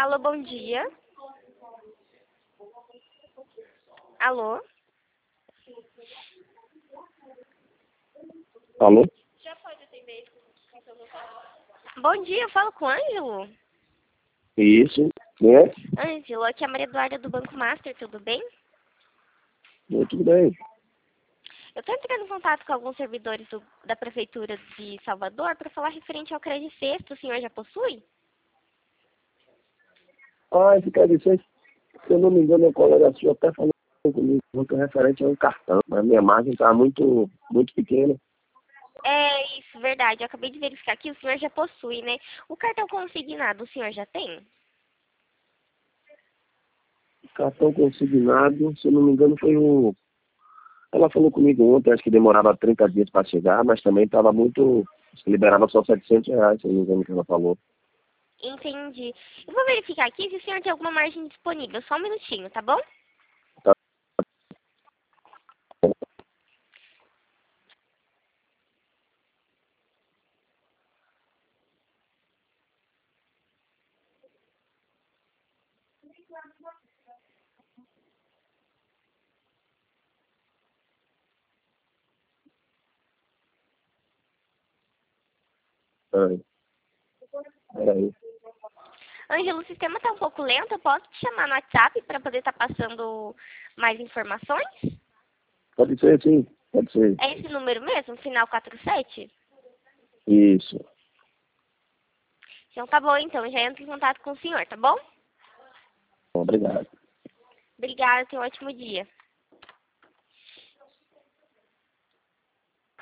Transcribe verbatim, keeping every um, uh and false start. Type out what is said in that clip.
Alô, bom dia. Alô? Alô? Já pode atender? Bom dia, eu falo com o Ângelo. Isso, né? Ângelo, aqui é a Maria Eduarda do Banco Master, tudo bem? Tudo bem. Eu estou entrando em contato com alguns servidores do- da Prefeitura de Salvador para falar referente ao crédito sexto. O senhor já possui? Ah, esse cara disse, se eu não me engano, meu colega sua até falou comigo, muito referente a um cartão, mas minha margem está muito, muito pequena. É isso, verdade. Eu acabei de verificar aqui, o senhor já possui, né? O cartão consignado, o senhor já tem? Cartão consignado, se eu não me engano, foi o... Ela falou comigo ontem, acho que demorava trinta dias para chegar, mas também estava muito... liberava só setecentos reais, se eu não me engano, que ela falou. Entendi. Eu vou verificar aqui se o senhor tem alguma margem disponível. Só um minutinho, tá bom? Tá. Peraí. Peraí. Ângelo, o sistema está um pouco lento. Eu posso te chamar no WhatsApp para poder estar passando mais informações? Pode ser, sim. Pode ser. É esse número mesmo, final quatro sete? Isso. Então tá bom, então. Eu já entro em contato com o senhor, tá bom? Obrigado. Obrigada, tenha um ótimo dia.